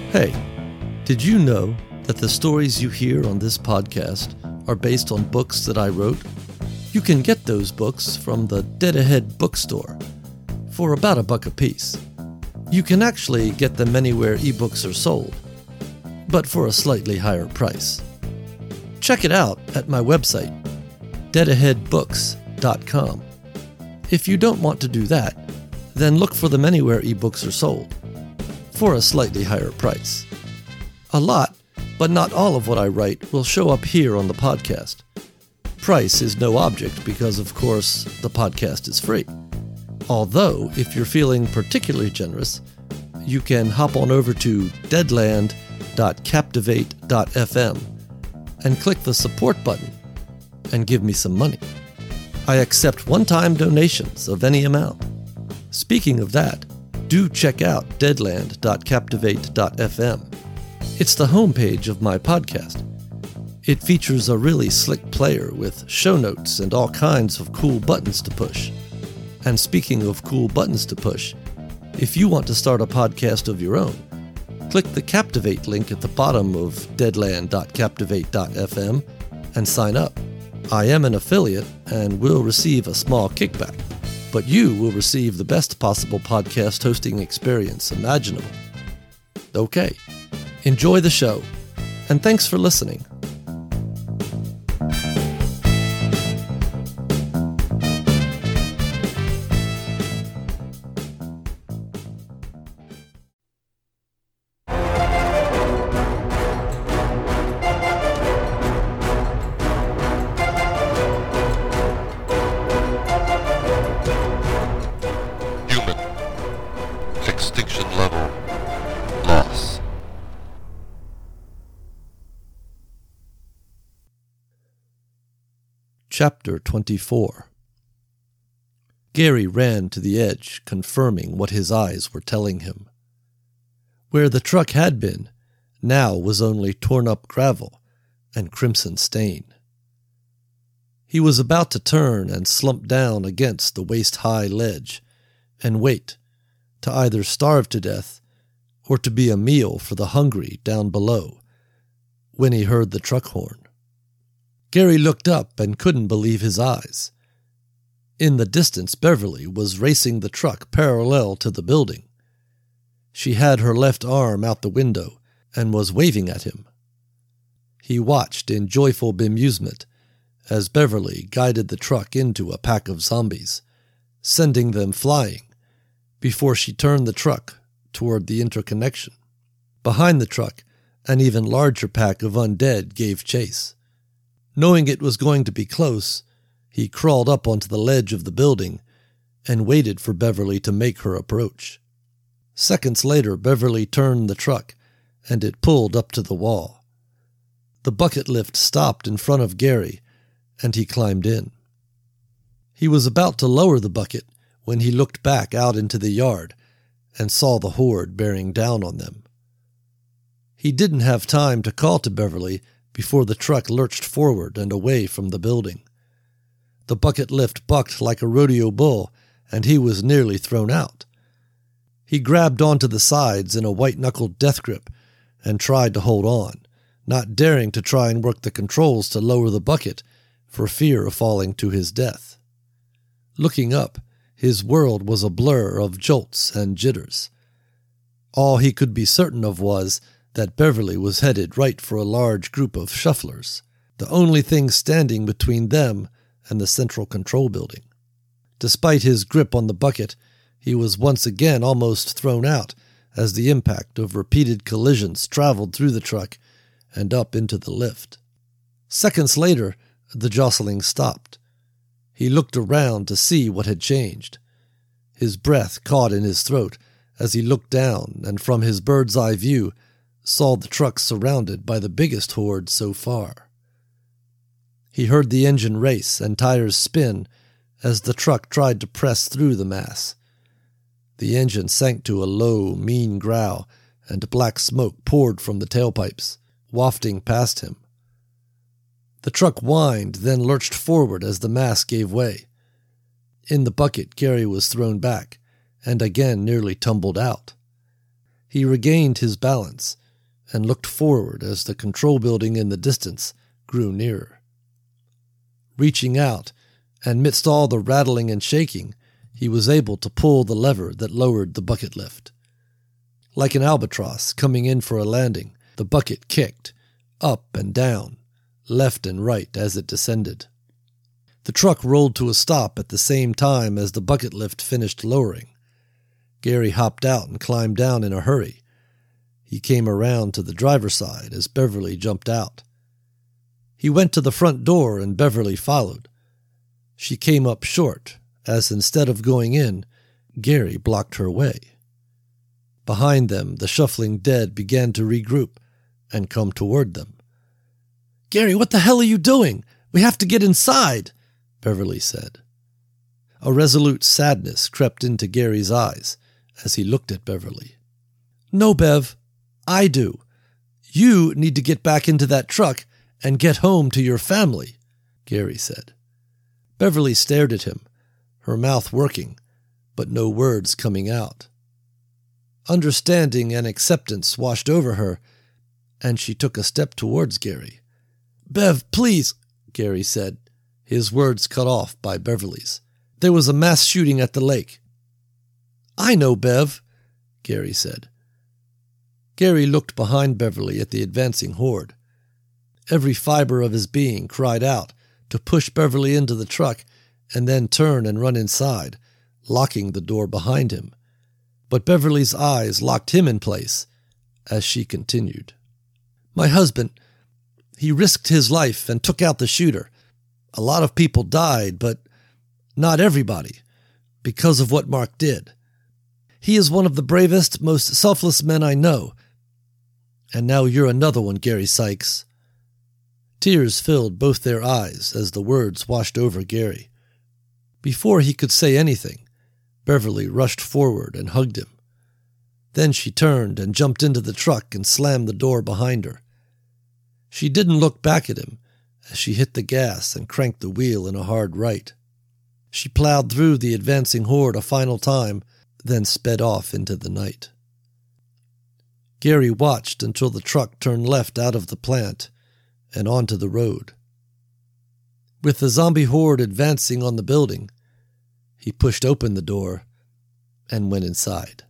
Hey, did you know that the stories you hear on this podcast are based on books that I wrote? You can get those books from the Dead Ahead bookstore for about $1 a piece. You can actually get them anywhere ebooks are sold, but for a slightly higher price. Check it out at my website, deadaheadbooks.com. If you don't want to do that, then look for them anywhere ebooks are sold, for a slightly higher price. A lot, but not all of what I write will show up here on the podcast. Price is no object because, of course, the podcast is free. Although, if you're feeling particularly generous, you can hop on over to deadland.captivate.fm and click the support button and give me some money. I accept one-time donations of any amount. Speaking of that, do check out deadland.captivate.fm. It's the homepage of my podcast. It features a really slick player with show notes and all kinds of cool buttons to push. And speaking of cool buttons to push, if you want to start a podcast of your own, click the Captivate link at the bottom of deadland.captivate.fm and sign up. I am an affiliate and will receive a small kickback, but you will receive the best possible podcast hosting experience imaginable. Okay, enjoy the show, and thanks for listening. Extinction level loss. Chapter 24. Gary ran to the edge, confirming what his eyes were telling him. Where the truck had been, now was only torn-up gravel and crimson stain. He was about to turn and slump down against the waist-high ledge and wait, to either starve to death or to be a meal for the hungry down below, when he heard the truck horn. Gary looked up and couldn't believe his eyes. In the distance, Beverly was racing the truck parallel to the building. She had her left arm out the window and was waving at him. He watched in joyful bemusement as Beverly guided the truck into a pack of zombies, sending them flying, before she turned the truck toward the interconnection. Behind the truck, an even larger pack of undead gave chase. Knowing it was going to be close, he crawled up onto the ledge of the building and waited for Beverly to make her approach. Seconds later, Beverly turned the truck, and it pulled up to the wall. The bucket lift stopped in front of Gary, and he climbed in. He was about to lower the bucket when he looked back out into the yard and saw the horde bearing down on them. He didn't have time to call to Beverly before the truck lurched forward and away from the building. The bucket lift bucked like a rodeo bull, and he was nearly thrown out. He grabbed onto the sides in a white-knuckled death grip and tried to hold on, not daring to try and work the controls to lower the bucket for fear of falling to his death. Looking up, his world was a blur of jolts and jitters. All he could be certain of was that Beverly was headed right for a large group of shufflers, the only thing standing between them and the central control building. Despite his grip on the bucket, he was once again almost thrown out as the impact of repeated collisions traveled through the truck and up into the lift. Seconds later, the jostling stopped. He looked around to see what had changed. His breath caught in his throat as he looked down and from his bird's-eye view saw the truck surrounded by the biggest horde so far. He heard the engine race and tires spin as the truck tried to press through the mass. The engine sank to a low, mean growl, and black smoke poured from the tailpipes, wafting past him. The truck whined, then lurched forward as the mass gave way. In the bucket, Gary was thrown back, and again nearly tumbled out. He regained his balance and looked forward as the control building in the distance grew nearer. Reaching out, and amidst all the rattling and shaking, he was able to pull the lever that lowered the bucket lift. Like an albatross coming in for a landing, the bucket kicked, up and down, left and right as it descended. The truck rolled to a stop at the same time as the bucket lift finished lowering. Gary hopped out and climbed down in a hurry. He came around to the driver's side as Beverly jumped out. He went to the front door and Beverly followed. She came up short, as instead of going in, Gary blocked her way. Behind them, the shuffling dead began to regroup and come toward them. "Gary, what the hell are you doing? We have to get inside," Beverly said. A resolute sadness crept into Gary's eyes as he looked at Beverly. "No, Bev, I do. You need to get back into that truck and get home to your family," Gary said. Beverly stared at him, her mouth working, but no words coming out. Understanding and acceptance washed over her, and she took a step towards Gary. "Bev, please," Gary said, his words cut off by Beverly's. "There was a mass shooting at the lake." "I know, Bev," Gary said. Gary looked behind Beverly at the advancing horde. Every fiber of his being cried out to push Beverly into the truck and then turn and run inside, locking the door behind him. But Beverly's eyes locked him in place as she continued. "My husband, he risked his life and took out the shooter. A lot of people died, but not everybody, because of what Mark did. He is one of the bravest, most selfless men I know. And now you're another one, Gary Sykes." Tears filled both their eyes as the words washed over Gary. Before he could say anything, Beverly rushed forward and hugged him. Then she turned and jumped into the truck and slammed the door behind her. She didn't look back at him as she hit the gas and cranked the wheel in a hard right. She plowed through the advancing horde a final time, then sped off into the night. Gary watched until the truck turned left out of the plant and onto the road. With the zombie horde advancing on the building, he pushed open the door and went inside.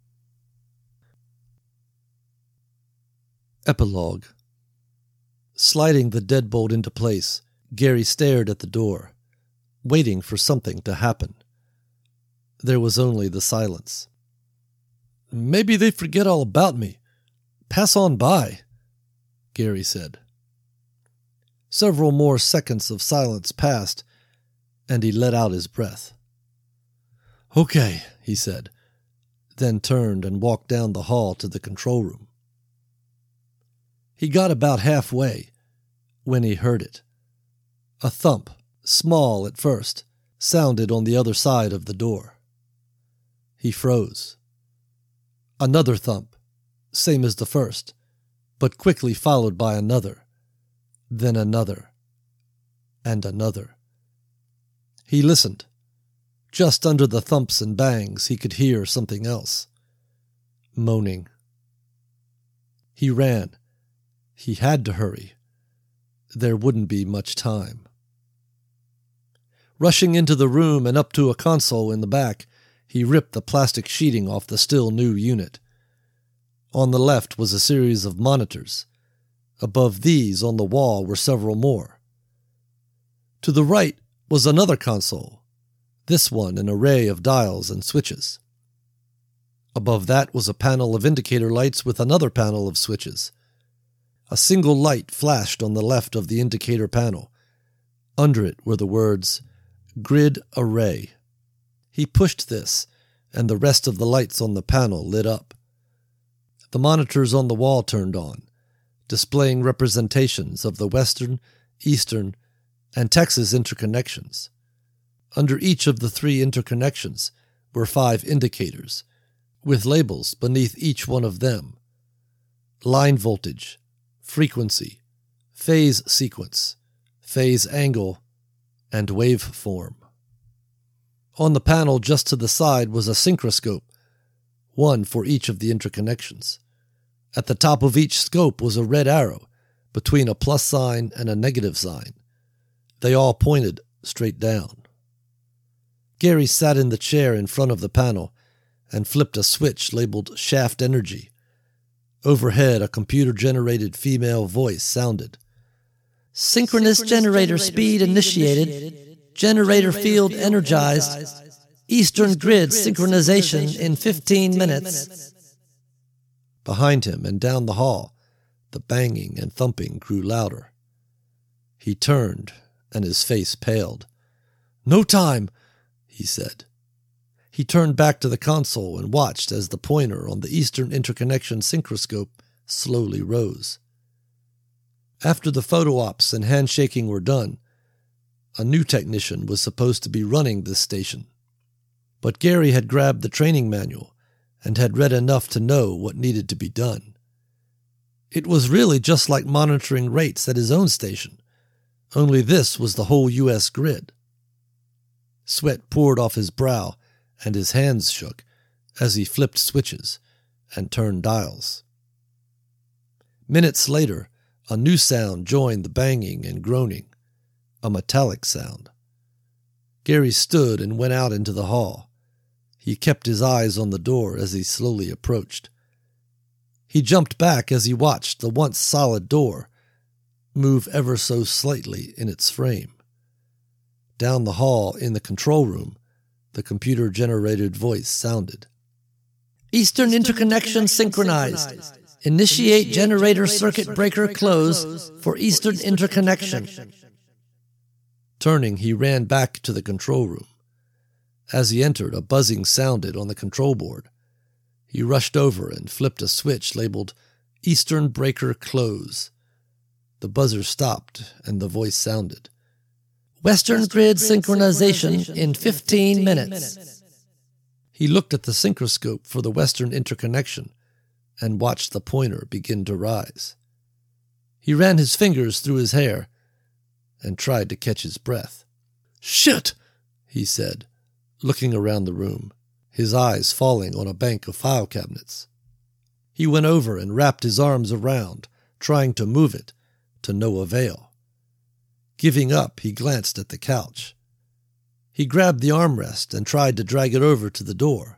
Epilogue. Sliding the deadbolt into place, Gary stared at the door, waiting for something to happen. There was only the silence. "Maybe they forget all about me. Pass on by," Gary said. Several more seconds of silence passed, and he let out his breath. "Okay," he said, then turned and walked down the hall to the control room. He got about halfway when he heard it. A thump, small at first, sounded on the other side of the door. He froze. Another thump, same as the first, but quickly followed by another, then another, and another. He listened. Just under the thumps and bangs, he could hear something else. Moaning. He ran. He had to hurry. There wouldn't be much time. Rushing into the room and up to a console in the back, he ripped the plastic sheeting off the still new unit. On the left was a series of monitors. Above these, on the wall, were several more. To the right was another console, this one an array of dials and switches. Above that was a panel of indicator lights with another panel of switches. A single light flashed on the left of the indicator panel. Under it were the words, "Grid Array." He pushed this, and the rest of the lights on the panel lit up. The monitors on the wall turned on, displaying representations of the Western, Eastern, and Texas interconnections. Under each of the 3 interconnections were 5 indicators, with labels beneath each one of them. Line voltage, frequency, phase sequence, phase angle, and waveform. On the panel just to the side was a synchroscope, one for each of the interconnections. At the top of each scope was a red arrow between a plus sign and a negative sign. They all pointed straight down. Gary sat in the chair in front of the panel and flipped a switch labeled Shaft Energy. Overhead, a computer-generated female voice sounded. Synchronous generator speed initiated. Generator field energized. Eastern grid synchronization in 15 minutes. Behind him and down the hall, the banging and thumping grew louder. He turned, and his face paled. "No time," he said. He turned back to the console and watched as the pointer on the Eastern Interconnection synchroscope slowly rose. After the photo ops and handshaking were done, a new technician was supposed to be running this station. But Gary had grabbed the training manual and had read enough to know what needed to be done. It was really just like monitoring rates at his own station, only this was the whole U.S. grid. Sweat poured off his brow and his hands shook as he flipped switches and turned dials. Minutes later, a new sound joined the banging and groaning, a metallic sound. Gary stood and went out into the hall. He kept his eyes on the door as he slowly approached. He jumped back as he watched the once solid door move ever so slightly in its frame. Down the hall in the control room, the computer-generated voice sounded. Eastern interconnection synchronized. Initiate generator circuit breaker close for Eastern interconnection. Turning, he ran back to the control room. As he entered, a buzzing sounded on the control board. He rushed over and flipped a switch labeled Eastern Breaker Close. The buzzer stopped, and the voice sounded. Western grid synchronization in 15 minutes. He looked at the synchroscope for the Western interconnection and watched the pointer begin to rise. He ran his fingers through his hair and tried to catch his breath. "Shit!" he said, looking around the room, his eyes falling on a bank of file cabinets. He went over and wrapped his arms around, trying to move it, to no avail. Giving up, he glanced at the couch. He grabbed the armrest and tried to drag it over to the door.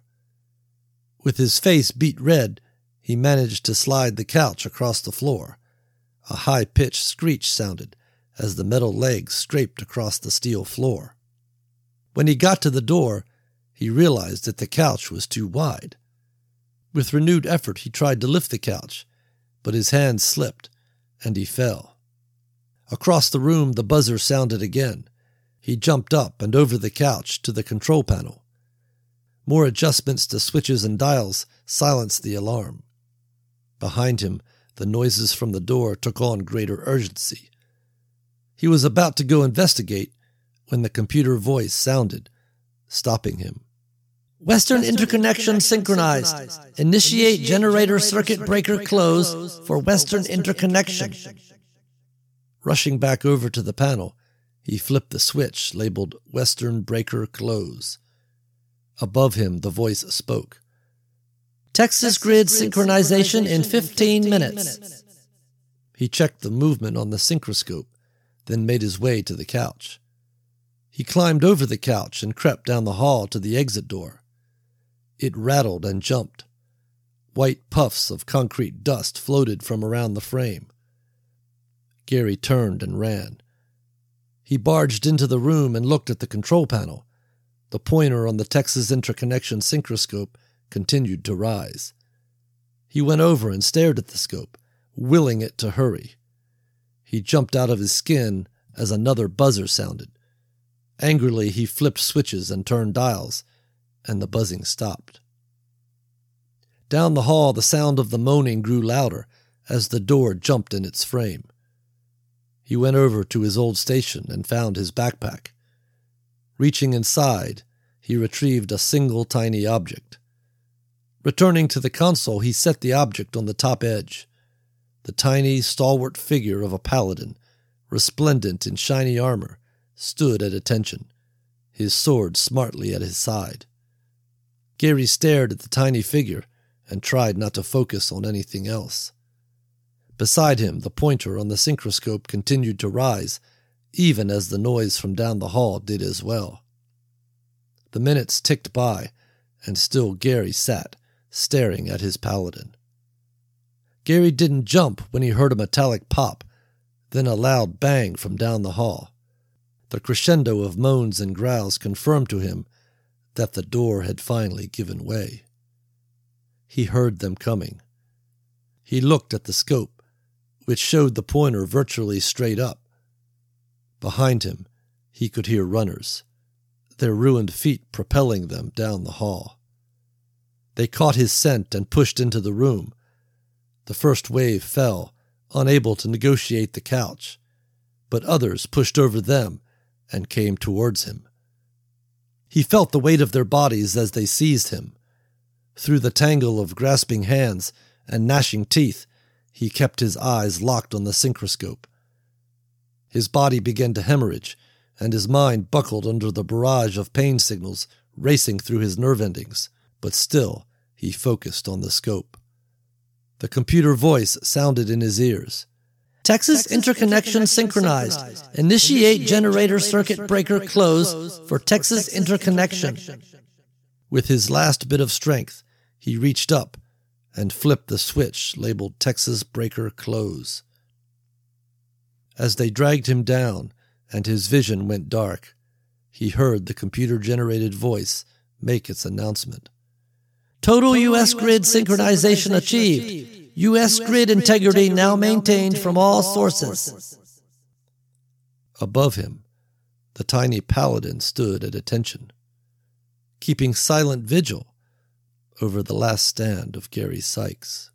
With his face beet red, he managed to slide the couch across the floor. A high-pitched screech sounded as the metal legs scraped across the steel floor. When he got to the door, he realized that the couch was too wide. With renewed effort, he tried to lift the couch, but his hands slipped, and he fell. Across the room, the buzzer sounded again. He jumped up and over the couch to the control panel. More adjustments to switches and dials silenced the alarm. Behind him, the noises from the door took on greater urgency. He was about to go investigate when the computer voice sounded, stopping him. Western interconnection synchronized. Initiate generator circuit breaker close for Western interconnection. Rushing back over to the panel, he flipped the switch labeled Western Breaker Close. Above him, the voice spoke. Texas grid synchronization in 15 minutes. He checked the movement on the synchroscope, then made his way to the couch. He climbed over the couch and crept down the hall to the exit door. It rattled and jumped. White puffs of concrete dust floated from around the frame. Gary turned and ran. He barged into the room and looked at the control panel. The pointer on the Texas Interconnection synchroscope continued to rise. He went over and stared at the scope, willing it to hurry. He jumped out of his skin as another buzzer sounded. Angrily, he flipped switches and turned dials, and the buzzing stopped. Down the hall, the sound of the moaning grew louder as the door jumped in its frame. He went over to his old station and found his backpack. Reaching inside, he retrieved a single tiny object. Returning to the console, he set the object on the top edge. The tiny, stalwart figure of a paladin, resplendent in shiny armor, stood at attention, his sword smartly at his side. Gary stared at the tiny figure and tried not to focus on anything else. Beside him, the pointer on the synchroscope continued to rise, even as the noise from down the hall did as well. The minutes ticked by, and still Gary sat, staring at his paladin. Gary didn't jump when he heard a metallic pop, then a loud bang from down the hall. The crescendo of moans and growls confirmed to him that the door had finally given way. He heard them coming. He looked at the scope, which showed the pointer virtually straight up. Behind him, he could hear runners, their ruined feet propelling them down the hall. They caught his scent and pushed into the room. The first wave fell, unable to negotiate the couch, but others pushed over them and came towards him. He felt the weight of their bodies as they seized him. Through the tangle of grasping hands and gnashing teeth, he kept his eyes locked on the synchroscope. His body began to hemorrhage, and his mind buckled under the barrage of pain signals racing through his nerve endings, but still he focused on the scope. The computer voice sounded in his ears. Texas interconnection synchronized. Initiate generator circuit breaker close for Texas interconnection. With his last bit of strength, he reached up and flipped the switch labeled Texas breaker close. As they dragged him down and his vision went dark, he heard the computer-generated voice make its announcement. Total U.S. grid synchronization achieved. U.S. grid integrity now maintained from all sources. Above him, the tiny paladin stood at attention, keeping silent vigil over the last stand of Gary Sykes.